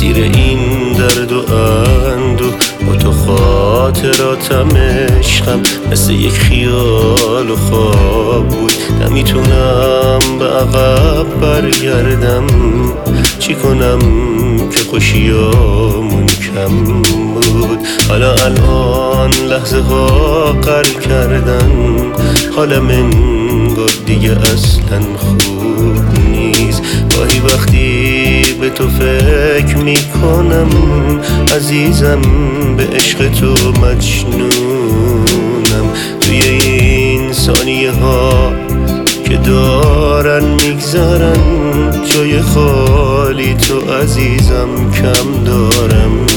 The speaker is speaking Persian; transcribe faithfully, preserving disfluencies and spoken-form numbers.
اسیر این درد و اندوه، با تو خاطراتم عشقم مثل یک خیال و خواب بود. نمیتونم به عقب برگردم، چی کنم که خوشیامون کم بود. حالا الان لحظه ها غر کردن، حالم انگار دیگه اصلا خوب نیست. گاهی وقتی به تو فکر میکنم عزیزم، به عشق تو مجنونم. توی این ثانیه ها که دارن میگذرن، جای خالی تو عزیزم کم دارم.